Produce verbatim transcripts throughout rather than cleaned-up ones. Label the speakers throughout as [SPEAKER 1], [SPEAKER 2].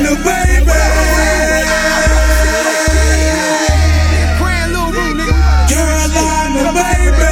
[SPEAKER 1] Carolina, baby. Carolina, baby.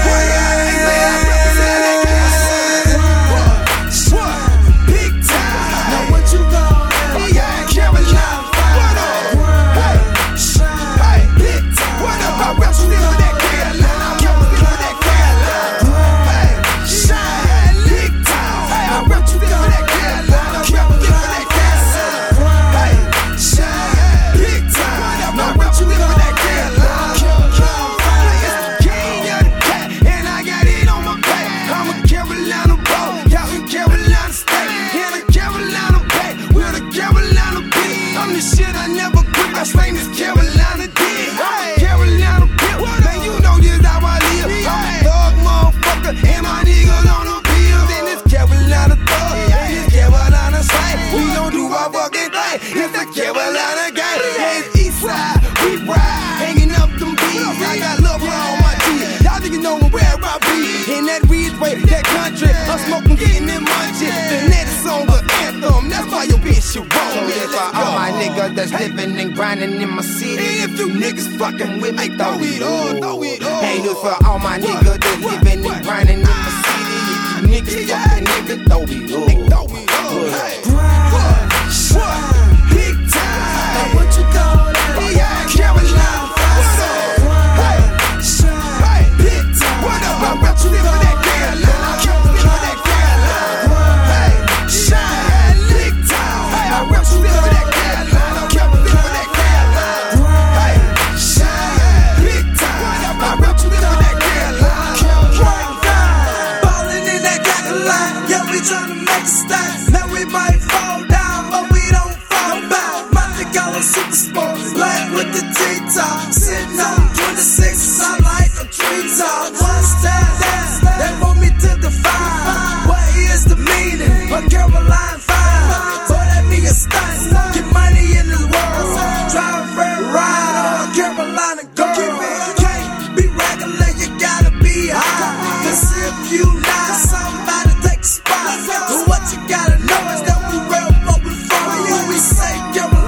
[SPEAKER 2] It's the Carolina gang. Yeah, it's east side, we ride, hanging up them beats. I got love for all my G's. Y'all think you know where I be? In that Ridgeway, that country, I'm smoking, getting them munchies. The next song, the anthem, that's why your bitch you wrong.
[SPEAKER 3] So this for all my niggas that's living and grinding in my city.
[SPEAKER 2] Hey, if you niggas fucking with me, throw it on, throw it on.
[SPEAKER 3] Hey, this for all my niggas that's living and grinding in my city. If you niggas fucking nigga, throw it on, throw it on.
[SPEAKER 2] Grind, grind. What you call that? Yeah, Carolina. Hey, shine, big time. What up? I rap you for that Carolina. For that Carolina. Hey, shine, big time. Hey, I rap you for that Carolina. For that Carolina. Hey, shine, big time. I rap you for that Carolina.
[SPEAKER 1] Ballin' in that Carolina. Yeah, we tryna make a stop. Now we might fall down, but we don't fall back. Super sports, like with the T-top. Sitting on twenty-six, I like a tree-top. One step down, they want me to define. What is the meaning of Caroline fine? Boy, that nigga stunt, get money in this world. Drive a red ride on Carolina girl. Can't be regular, you gotta be high. Cause if you not, somebody take a spot. But what you gotta know is that we real what we from. When we say Carolina,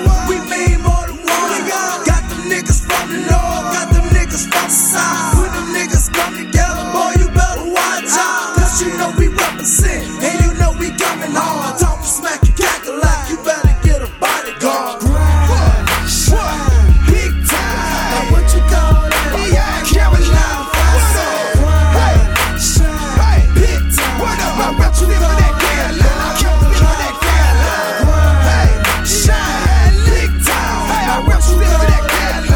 [SPEAKER 1] when them niggas come together, boy, you better watch out. Cause you know we represent, and you know we coming hard. Talk smack and cackle like you better get a bodyguard.
[SPEAKER 2] Grind, shine, big time. Now what you call that? Yeah, Carolina. Hey, shine, big time. What up? I rap you for that Carolina. For that Carolina. Hey, shine, big time. Hey, I rap you for that Carolina.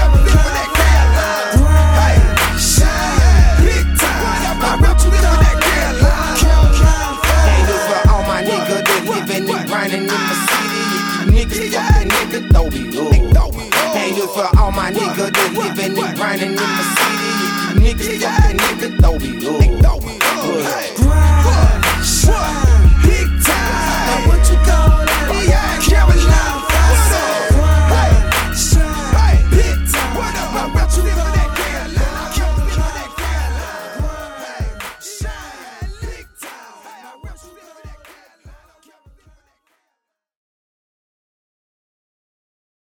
[SPEAKER 3] Grinding in my city, if you niggas fucking nigga, throw it on. Hey, this for all my niggas that's living and grinding in my city. If you niggas fucking nigga, throw it on.
[SPEAKER 2] Grind, shine, big time. Now what you call that? Yeah, Carolina.